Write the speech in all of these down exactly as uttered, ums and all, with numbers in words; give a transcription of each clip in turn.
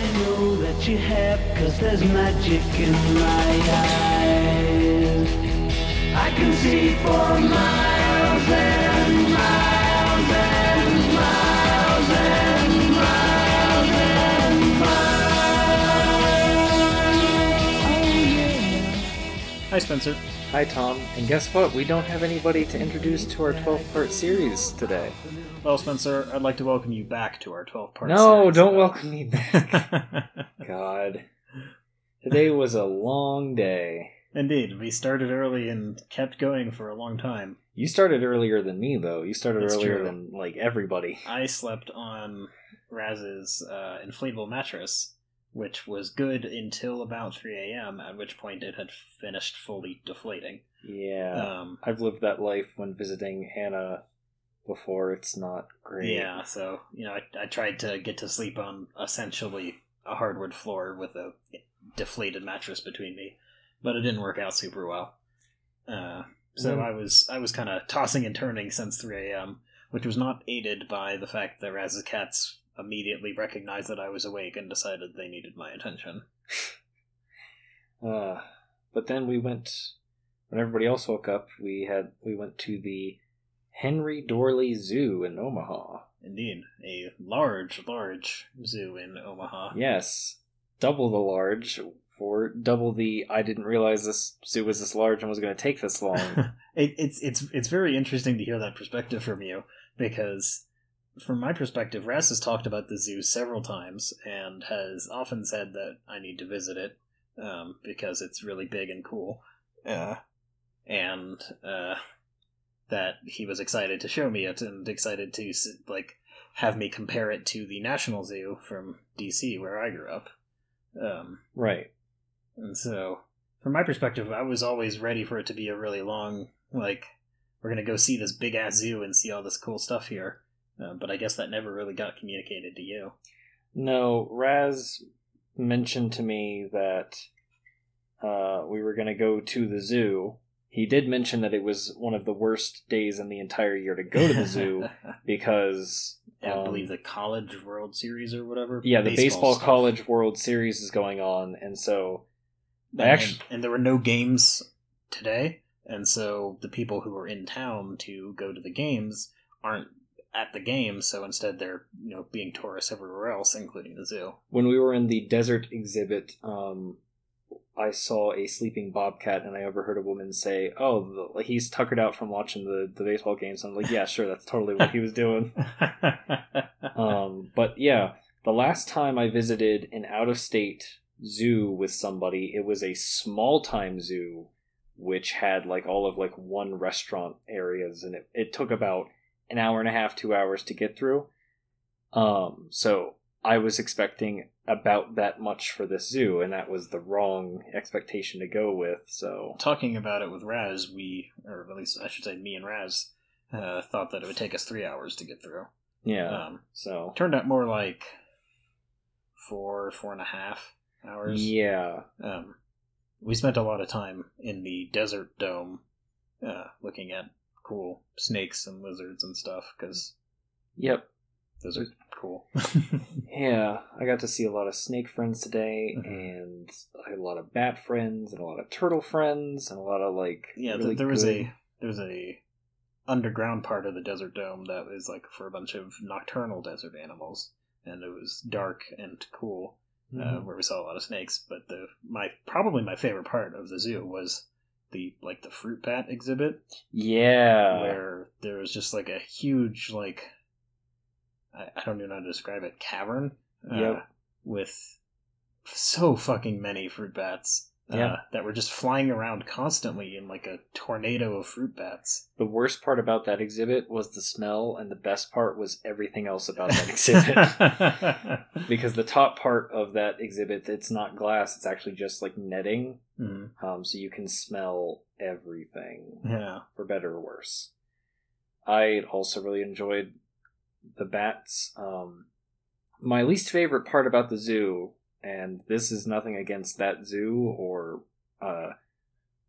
I know that you have, 'cause there's magic in my eyes. I can see for miles and miles and miles and miles and miles. Hi, Spencer. Hi, Tom. And guess what? We don't have anybody to introduce to our twelve-part series today. Well, Spencer, I'd like to welcome you back to our twelve-part No, series. don't welcome me back. God. Today was a long day. Indeed, we started early and kept going for a long time. You started earlier than me, though. You started That's earlier true. than, like, everybody. I slept on Raz's uh, inflatable mattress, which was good until about three a.m., at which point it had finished fully deflating. Yeah. Um, I've lived that life when visiting Hannah before. It's not great. yeah, so, you know, I, I tried to get to sleep on essentially a hardwood floor with a deflated mattress between me, but it didn't work out super well. Uh, so Mm. I was I was kind of tossing and turning since three a.m., which was not aided by the fact that Raz's cats immediately recognized that I was awake and decided they needed my attention. Uh, but then we went, when everybody else woke up, we had we went to the Henry Dorley Zoo in Omaha. Indeed, a large, large zoo in Omaha. Yes, double the large, or double the I didn't realize this zoo was this large and was going to take this long. it, it's it's it's very interesting to hear that perspective from you, because from my perspective, Raz has talked about the zoo several times and has often said that I need to visit it um, because it's really big and cool, uh, and uh, that he was excited to show me it and excited to like have me compare it to the National Zoo from D C where I grew up. Um, Right. And so, from my perspective, I was always ready for it to be a really long, like, we're going to go see this big-ass zoo and see all this cool stuff here. Uh, but I guess that never really got communicated to you. No, Raz mentioned to me that uh, we were going to go to the zoo. He did mention that it was one of the worst days in the entire year to go to the zoo because... Yeah, I um, believe the College World Series or whatever. Yeah, the baseball, Baseball stuff. College World Series is going on, and so... I And, actually, and there were no games today, and so the people who were in town to go to the games aren't at the games, so instead they're, you know, being tourists everywhere else, including the zoo. when we were in the desert exhibit, um, I saw a sleeping bobcat, and I overheard a woman say, "Oh, the, he's tuckered out from watching the, the baseball games." I'm like, "Yeah, sure, that's totally what he was doing." um, but yeah, the last time I visited an out-of-state zoo with somebody, it was a small-time zoo, which had like all of like one restaurant areas, and it, it took about an hour and a half, two hours to get through. Um, so I was expecting about that much for this zoo, and that was the wrong expectation to go with, so... Talking about it with Raz, we, or at least I should say me and Raz, uh, thought that it would take us three hours to get through. Yeah, Um, so... turned out more like four, four and a half hours. Yeah. Um, we spent a lot of time in the desert dome, uh, looking at cool snakes and lizards and stuff, because Yep. those are cool. Yeah, I got to see a lot of snake friends today, Mhm. and I had a lot of bat friends, and a lot of turtle friends, and a lot of, like, Yeah, really there was good... a there was a underground part of the desert dome that was like for a bunch of nocturnal desert animals, and it was dark and cool, uh, Mhm. where we saw a lot of snakes. But the my probably my favorite part of the zoo was the like the fruit bat exhibit, Yeah. where there was just like a huge like I, I don't even know how to describe it cavern, uh, Yep. with so fucking many fruit bats. Uh, Yeah. that were just flying around constantly in like a tornado of fruit bats. The worst part about that exhibit was the smell, and the best part was everything else about that exhibit. Because the top part of that exhibit, it's not glass, it's actually just like netting, mm. um, so you can smell everything, Yeah. for better or worse. I also really enjoyed the bats. Um, my least favorite part about the zoo, and this is nothing against that zoo or uh,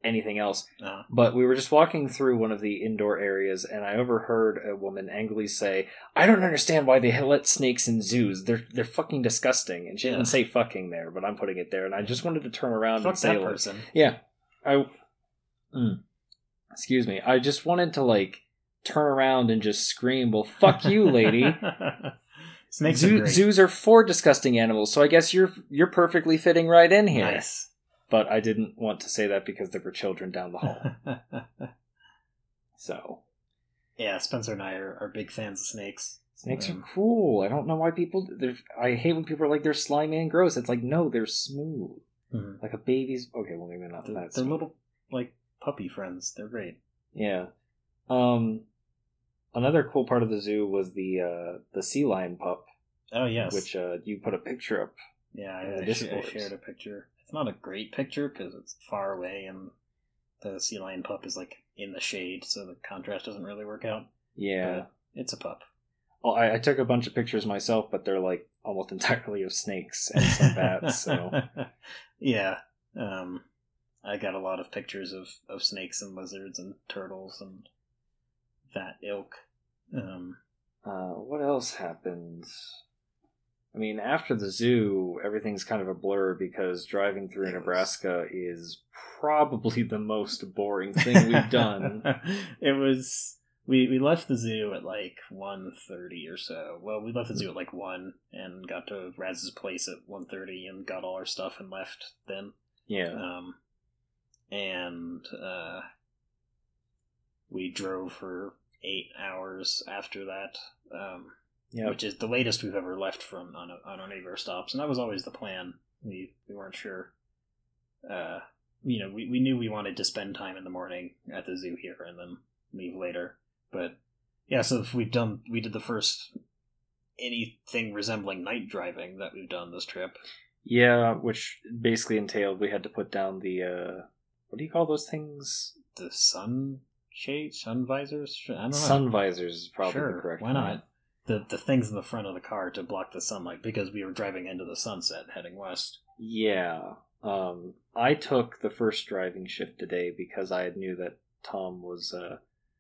anything else. Uh, But we were just walking through one of the indoor areas, and I overheard a woman angrily say, "I don't understand why they let snakes in zoos. They're they're fucking disgusting." And she Yeah. didn't say "fucking" there, but I'm putting it there. And I just wanted to turn around fuck and say, that like, person. "Yeah, I." Mm, excuse me. I just wanted to like turn around and just scream, "Well, fuck you, lady." Snakes Zoo- are great. zoos are for disgusting animals, so I guess you're you're perfectly fitting right in here. Nice. But I didn't want to say that because there were children down the hall. So Yeah, Spencer and I are, are big fans of snakes. snakes Um, are cool. I don't know why people. They're, I hate when people are like they're slimy and gross. It's like no, they're smooth, mhm. like a baby's. Okay, well maybe not They're, that. they're smooth. little like puppy friends. They're great. Yeah. Um. Another cool part of the zoo was the uh, the sea lion pup, Oh yes. which uh, you put a picture up. yeah, in the I, I, sh- I Discord. shared a picture. It's not a great picture because it's far away and the sea lion pup is like in the shade, so the contrast doesn't really work out. Yeah. But it's a pup. Well, I, I took a bunch of pictures myself, but they're like almost entirely of snakes and some bats. So yeah, um, I got a lot of pictures of, of snakes and lizards and turtles and that ilk. Um, uh, what else happened? I mean, after the zoo, everything's kind of a blur because driving through It was- Nebraska is probably the most boring thing we've done. It was we we left the zoo at like one thirty or so. Well, we left the zoo at like one and got to Raz's place at one thirty and got all our stuff and left then. Yeah. Um, and uh, we drove for eight hours after that. Um, Yeah. which is the latest we've ever left from on, a, on any of our stops, and that was always the plan. We we weren't sure. Uh, you know, we, we knew we wanted to spend time in the morning at the zoo here and then leave later. But yeah, so if we've done, we did the first anything resembling night driving that we've done this trip. Yeah, which basically entailed we had to put down the uh, what do you call those things? The sun shade, sun visors. I don't know. Sun visors is probably sure, the correct why one. not? The the things in the front of the car to block the sunlight because we were driving into the sunset heading west. Yeah. Um, I took the first driving shift today because I knew that Tom was uh,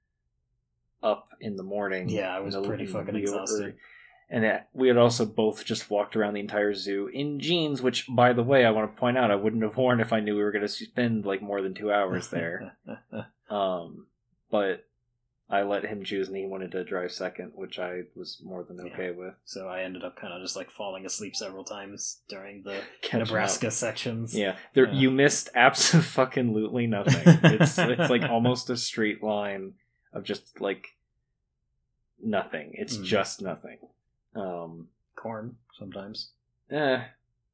up in the morning. Yeah, I was in the- pretty in fucking the- exhausted. And that we had also both just walked around the entire zoo in jeans, which, by the way, I want to point out, I wouldn't have worn if I knew we were going to spend like more than two hours there. um, but I let him choose, and he wanted to drive second, which I was more than okay Yeah. with. So I ended up kind of just like falling asleep several times during the Catching Nebraska up. sections. Yeah, there Yeah. you missed absolutely nothing. It's it's like almost a straight line of just like nothing. It's Mm. just nothing. Um, Corn sometimes. eh,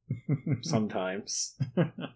sometimes.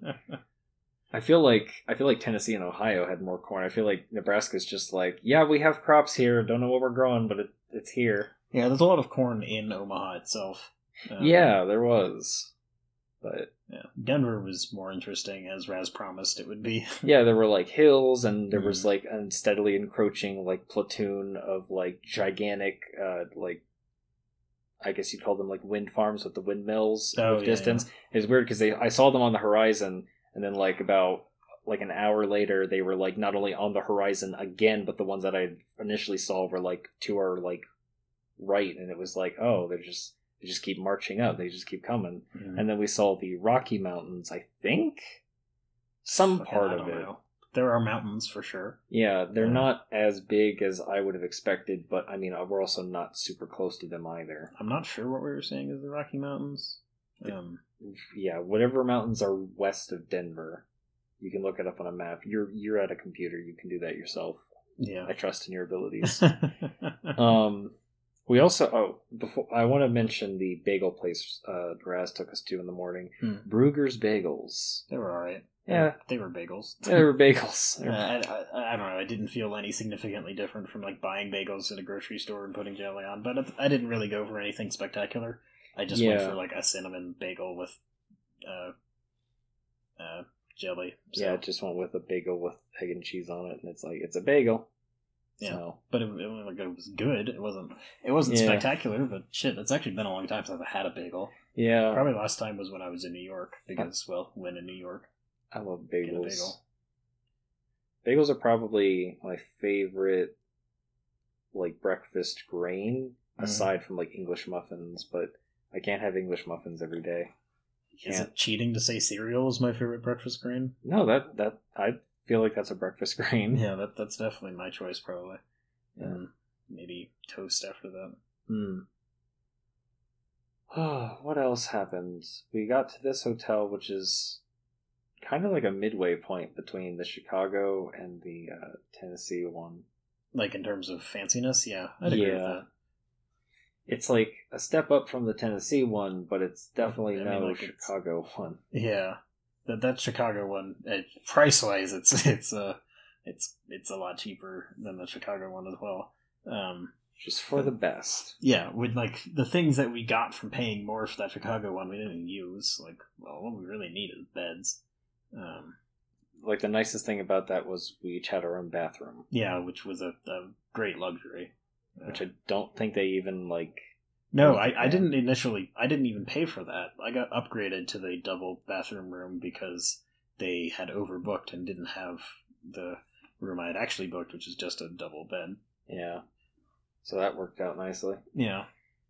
I feel like I feel like Tennessee and Ohio had more corn. I feel like Nebraska's just like, yeah, we have crops here. Don't know what we're growing, but it, it's here. Yeah, there's a lot of corn in Omaha itself. Um, Yeah, there was, but yeah. Denver was more interesting, as Raz promised it would be. yeah, there were like hills, and there was Mhm. like a steadily encroaching like platoon of like gigantic, uh, like I guess you'd call them like wind farms with the windmills Oh, of yeah, distance. It's weird because they I saw them on the horizon, and then like about like an hour later, they were like not only on the horizon again, but the ones that I initially saw were like to our like right, and it was like, oh, they're just they just keep marching up, they just keep coming. Mhm. And then we saw the Rocky Mountains, I think, some Fucking, part I of don't it. know. There are mountains for sure. Yeah, they're Yeah. not as big as I would have expected, but I mean, we're also not super close to them either. I'm not sure what we were saying is the Rocky Mountains. Um, Yeah, whatever mountains are west of Denver, you can look it up on a map. You're you're at a computer, you can do that yourself. yeah. I trust in your abilities. um, we also oh before I want to mention the bagel place uh, Raz took us to in the morning, Hmm. Brugger's Bagels. They were alright. Yeah. They were bagels. Yeah, they were bagels. Uh, I, I, I don't know. I didn't feel any significantly different from like buying bagels at a grocery store and putting jelly on, but I didn't really go for anything spectacular. I just went Yeah. for like a cinnamon bagel with uh, uh, jelly. So, Yeah, it just went with a bagel with egg and cheese on it, and it's like it's a bagel. Yeah. So, but it, it, like, it was good. It wasn't. It wasn't Yeah. spectacular, but shit, it's actually been a long time since I've had a bagel. yeah, Probably last time was when I was in New York because, well, when in New York, I love get a bagels. bagel. Bagels are probably my favorite, like, breakfast grain, Mm. aside from, like, English muffins, but I can't have English muffins every day. Is Can't. it cheating to say cereal is my favorite breakfast grain? No, that, that, I feel like that's a breakfast grain. Yeah, that that's definitely my choice, probably. Yeah. And maybe toast after that. Hmm. Oh, what else happened? We got to this hotel, which is kind of like a midway point between the Chicago and the uh, Tennessee one. Like, in terms of fanciness, yeah, I'd agree with Yeah. that. It's like a step up from the Tennessee one, but it's definitely I mean, no like, it's- Chicago one. Yeah, that that Chicago one, uh, price wise, it's it's uh it's it's a lot cheaper than the Chicago one as well. Um, Just for the best. yeah, with like the things that we got from paying more for that Chicago one, we didn't use. Like, well, what we really needed is beds. Um, Like, the nicest thing about that was we each had our own bathroom, yeah, which was a, a great luxury. which I don't think they even, like... No, was I, the I plan. didn't initially. I didn't even pay for that. I got upgraded to the double bathroom room because they had overbooked and didn't have the room I had actually booked, which is just a double bed. Yeah. So that worked out nicely. Yeah.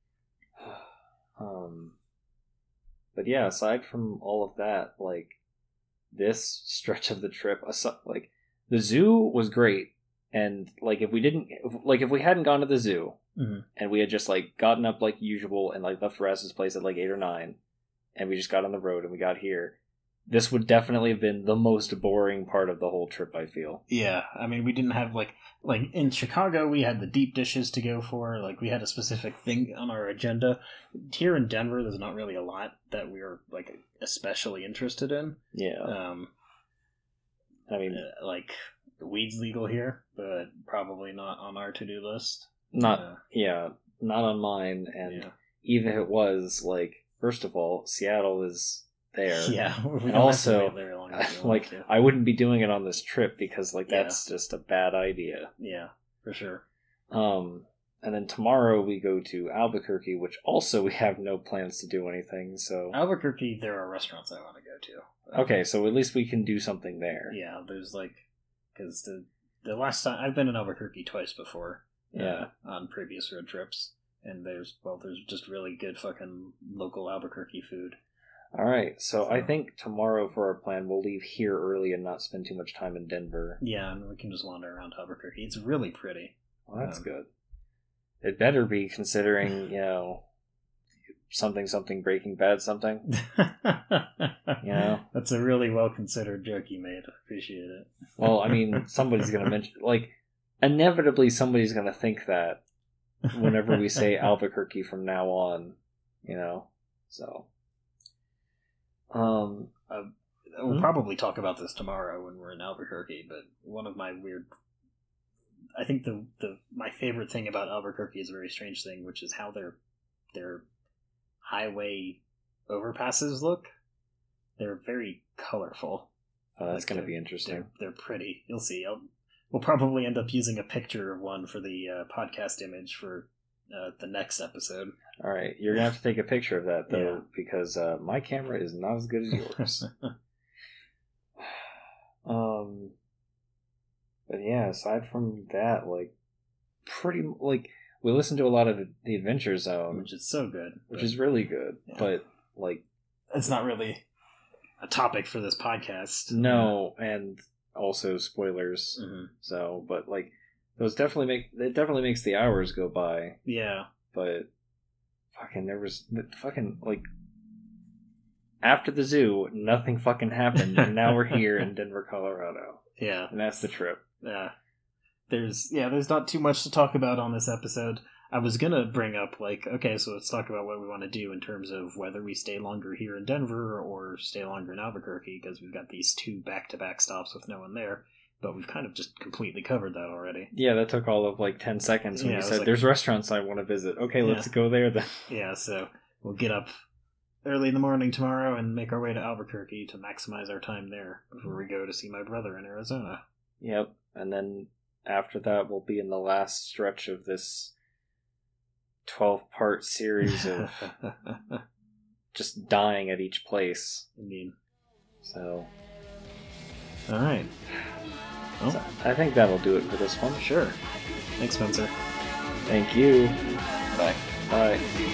Um, but yeah, aside from all of that, like, this stretch of the trip, asi- like, the zoo was great, and, like, if we didn't, if, like, if we hadn't gone to the zoo, Mhm. and we had just, like, gotten up like usual and, like, left Raz's place at, like, eight or nine, and we just got on the road and we got here, this would definitely have been the most boring part of the whole trip, I feel. Yeah. I mean, we didn't have like like in Chicago we had the deep dishes to go for. Like we had a specific thing on our agenda. Here in Denver, there's not really a lot that we are like especially interested in. Yeah. Um, I mean, uh, like weed's legal here, but probably not on our to do list. not, Uh, yeah, not on mine, and yeah. even if it was, like, first of all, Seattle is there. Yeah, we don't have to also, wait very long if we want like, to. I wouldn't be doing it on this trip because, like, Yeah. that's just a bad idea. Yeah, for sure. Um, and then tomorrow we go to Albuquerque, which also we have no plans to do anything, so... Albuquerque, there are restaurants I want to go to. Okay, so at least we can do something there. Yeah, there's like, because the the last time I've been in Albuquerque twice before. Yeah. Uh, on previous road trips, and there's well, there's just really good fucking local Albuquerque food. Alright, so I So- think tomorrow for our plan, we'll leave here early and not spend too much time in Denver. Yeah, and we can just wander around Albuquerque. It's really pretty. Well, that's Um, good. It better be, considering, you know, something, something, Breaking Bad something. Yeah. That's a really well considered joke you made. I appreciate it. Well, I mean, somebody's going to mention, like, inevitably somebody's going to think that whenever we say Albuquerque from now on, you know, so. Um, We'll Hmm? probably talk about this tomorrow when we're in Albuquerque, but one of my weird I think the, the my favorite thing about Albuquerque is a very strange thing, which is how their their highway overpasses look. They're very colorful. oh, that's Like, going to they're- be interesting. They're, they're pretty. You'll see. I'll, we'll probably end up using a picture of one for the uh, podcast image for uh, the next episode. All right, you're going to have to take a picture of that, though, Yeah. because uh, my camera is not as good as yours. um, but yeah, aside from that, like, pretty, like, we listened to a lot of the Adventure Zone, Which is so good. which but is really good, Yeah. but, like, it's not really a topic for this podcast. no, and also spoilers, Mhm. so, but, like, those definitely make, it definitely makes the hours go by, Yeah. but fucking there was fucking like after the zoo nothing fucking happened and now we're here in Denver, Colorado, Yeah. and that's the trip. Yeah. There's yeah, there's not too much to talk about on this episode. I was gonna bring up like, okay, so let's talk about what we want to do in terms of whether we stay longer here in Denver or stay longer in Albuquerque, because we've got these two back-to-back stops with no one there. But we've kind of just completely covered that already. Yeah, that took all of like ten seconds when Yeah, you it was said like- there's restaurants I want to visit. Okay, let's Yeah. go there then. Yeah, so we'll get up early in the morning tomorrow and make our way to Albuquerque to maximize our time there before we go to see my brother in Arizona. Yep, and then after that we'll be in the last stretch of this twelve part series of just dying at each place. Indeed. So All right. Oh. So I think that'll do it for this one. Sure. Thanks, Spencer. Thank you. Bye. Bye.